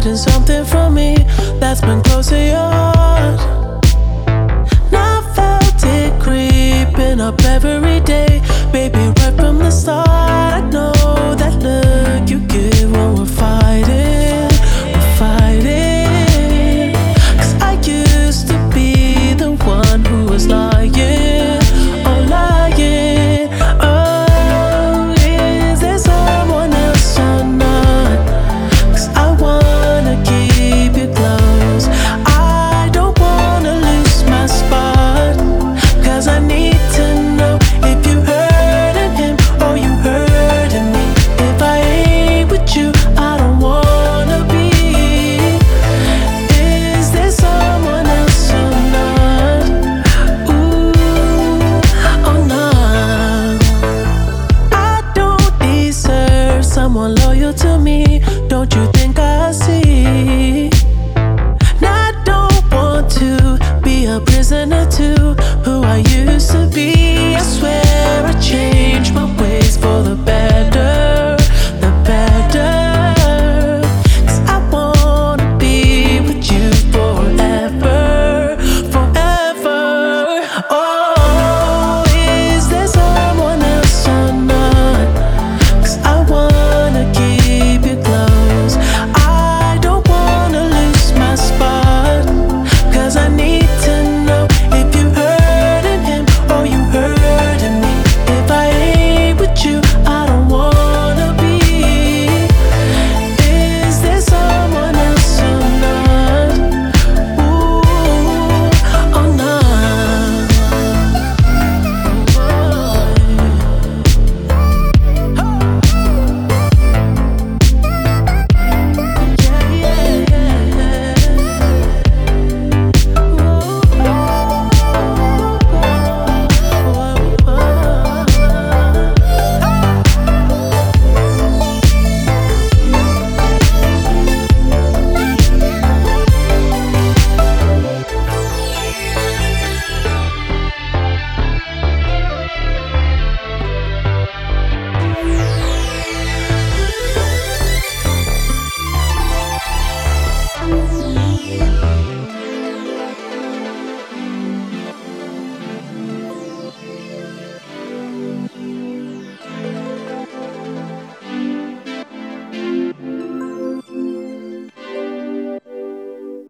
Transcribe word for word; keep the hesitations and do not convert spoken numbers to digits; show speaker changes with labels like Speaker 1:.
Speaker 1: missing something from me that's been close to yours. And I felt it creeping up every day, baby, right from the start. I know that look you give when we're fighting, we're fighting. Cause I used to be the one who was lying, oh lying. Oh, is there someone else or not? Cause I wanna keep you close, I don't wanna lose my spot. Cause I need to know if you hurting him or you hurting me. If I ain't with you, I don't wanna be. Is there someone else or not? Ooh, or not? I don't deserve someone loyal to me, don't you think I see? And I don't want to be a prisoner to who I used to be. I swear I changed my ways for the better.